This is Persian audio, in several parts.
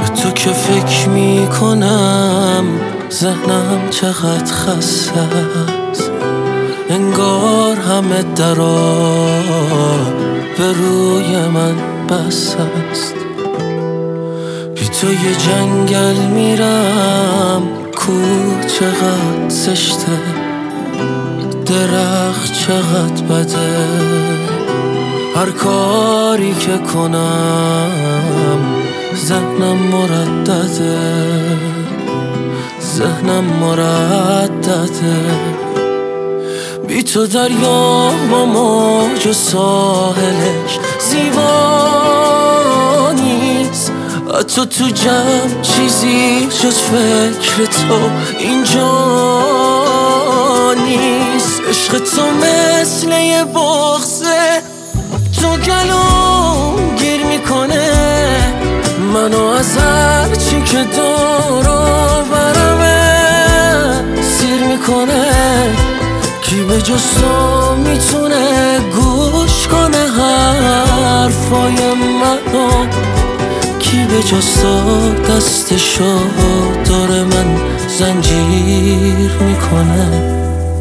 تو که فکر میکنم ذهنم چقدر خسته است، انگار همه درا به روی من بس است. بی تو یه جنگل میرم، کوه چقدر زشته، درخت چقدر بده، هر کاری که کنم ذهنم مردده. بی تو دریا با موج و ساحلش زیبا نیست، حتی تو جمع چیزی جز فکر تو اینجا نیست. عشق تو مثل یه بغضه، تو گلوم گیر میکنه منو از هر چی که دارو برمه سیر میکنه. کی به جز تو میتونه گوش کنه حرفای منو؟ کی به جز تو دستشو داره من زنجیر میکنه؟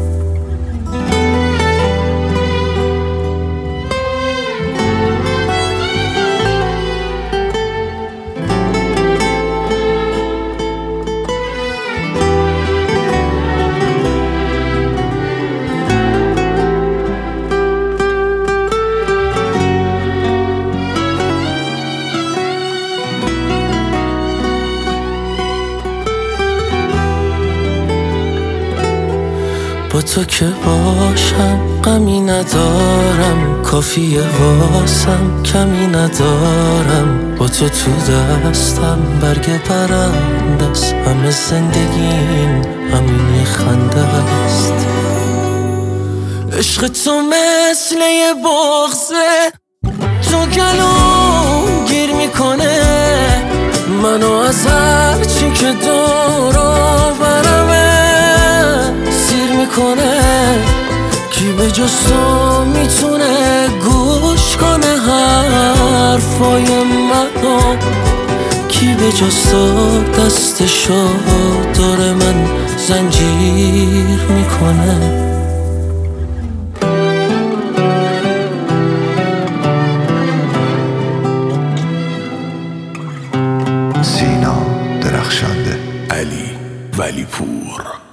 با تو که باشم غمی ندارم، کافیه واسم کمی ندارم. با تو دستم برگ برنده است، همه زندگیم همین خنده است. عشق تو مثل یه بغضه، تو گلوم گیر میکنه منو از هر چی که دارو برمه سیر میکنه. کی به جز تو میتونه گوش کنه حرفای منو؟ کی به جز تو دستشو داره من زنجیر میکنه؟ سینا درخشنده، علی ولیپور.